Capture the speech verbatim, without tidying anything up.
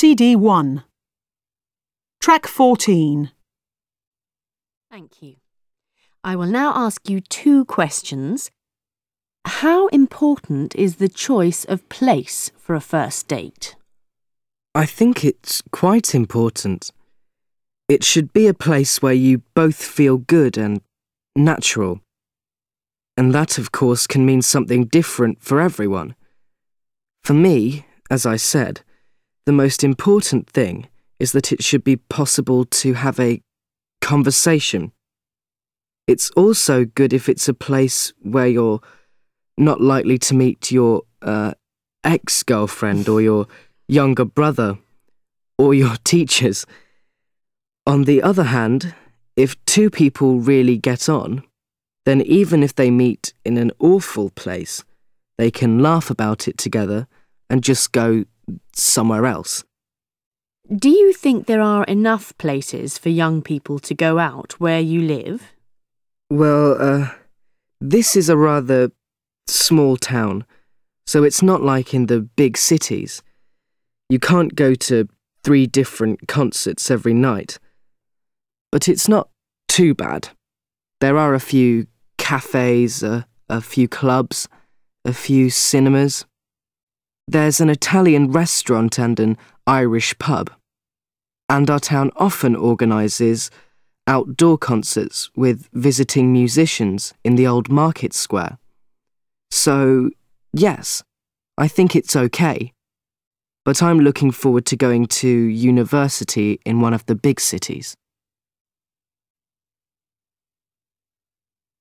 C D one. Track fourteen. Thank you. I will now ask you two questions. How important is the choice of place for a first date? I think it's quite important. It should be a place where you both feel good and natural. And that, of course, can mean something different for everyone. For me, as I said, the most important thing is that it should be possible to have a conversation. It's also good if it's a place where you're not likely to meet your uh, ex-girlfriend or your younger brother or your teachers. On the other hand, if two people really get on, then even if they meet in an awful place, they can laugh about it together and just go somewhere else. Do you think there are enough places for young people to go out where you live? Well, uh, this is a rather small town, so it's not like in the big cities. You can't go to three different concerts every night. But it's not too bad. There are a few cafes, a, a few clubs, a few cinemas. There's an Italian restaurant and an Irish pub. And our town often organises outdoor concerts with visiting musicians in the old market square. So, yes, I think it's okay. But I'm looking forward to going to university in one of the big cities.